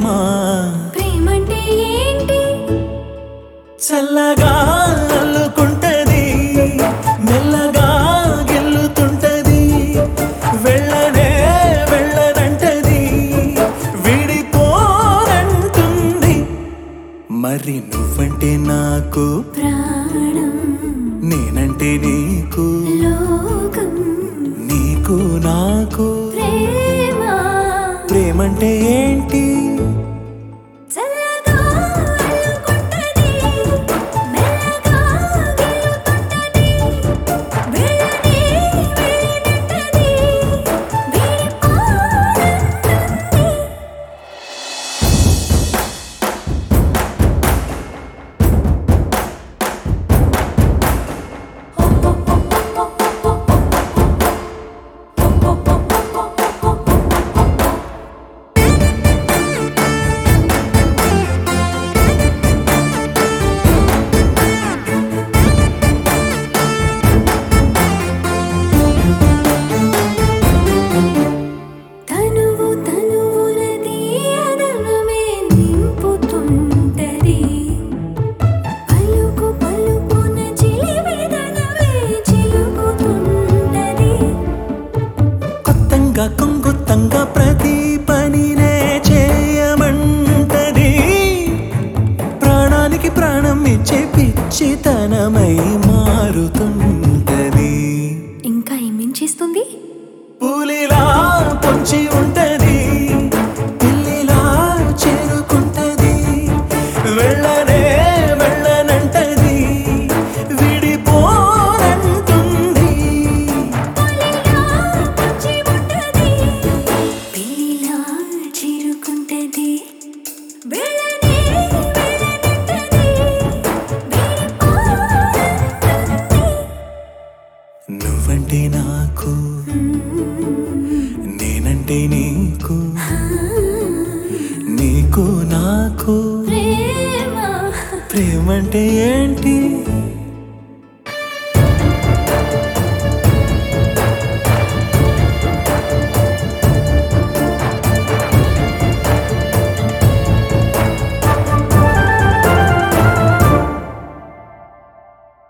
ప్రేమ ప్రేమంటే ఏంటి? చల్లగా అల్లుకుంటది మెల్లగా గెల్లుతుంటది వెళ్ళనే వెళ్ళనంటది విడిపోనంటుంది మరి నువ్వంటే నాకు ప్రాణం నేనంటే నీకు లోకం నీకు నాకు ప్రేమ ప్రేమంటే ఏంటి చల్లగా అల్లుకుంటది మెల్లగా గెలుతుంటది వెళ్ళనే వెళ్ళనంటది విడిపోనంటుంది తనువు తనువునది అదనమే నింపుతుంటది పలుకు పలుకున చిలివిదనమే చిలుకుతుంటది కొత్తంగా కొంగుత్తంగా ప్రతి పనినే చేయమంటది ప్రాణానికి ప్రాణం ఇచ్చే పిచ్చితనమై మారుతుంటది ఇంకా ఏమేం చేస్తుంది పూలిలా పొంచి ఉంటది పిల్లిలా చేరుకుంటది వెళ్ళనే వెళ్ళనంటది విడిపోనంటుంది పులిలా పొంచి ఉంటది పిల్లిలా చేరుకుంటది వెళ్ళనే వెళ్ళనంటది విడిపోనంటుంది నువ్వంటే నాకు నేనంటే నీకు నీకు నాకు ప్రేమ ప్రేమంటే ఏంటి